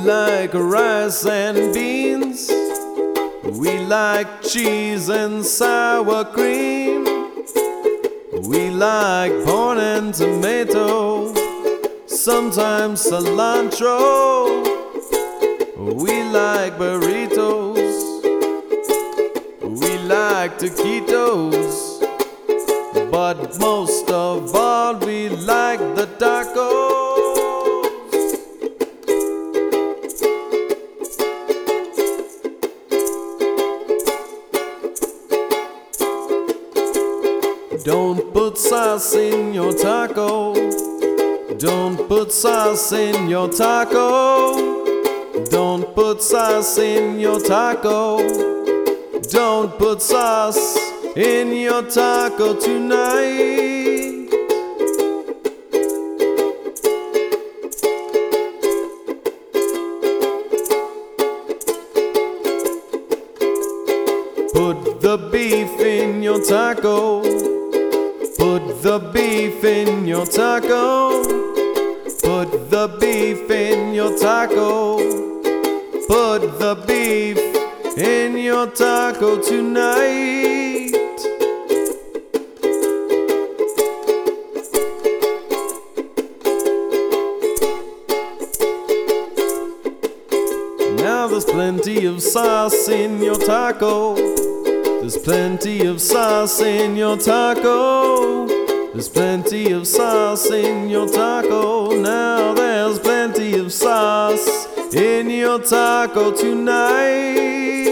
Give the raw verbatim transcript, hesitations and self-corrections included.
like rice and beans. We like cheese and sour cream. We like corn and tomato, sometimes cilantro. We like burritos. We like taquitos. But most of all, we like the tacos. Don't put sauce in your taco. Don't put sauce in your taco. Don't put sauce in your taco. Don't put sauce in your taco tonight. Put the beef in your taco. Put the beef in your taco. Put the beef in your taco. Put the beef in your taco tonight. Now there's plenty of sauce in your taco. There's plenty of sauce in your taco. There's plenty of sauce in your taco. Now there's plenty of sauce in your taco tonight.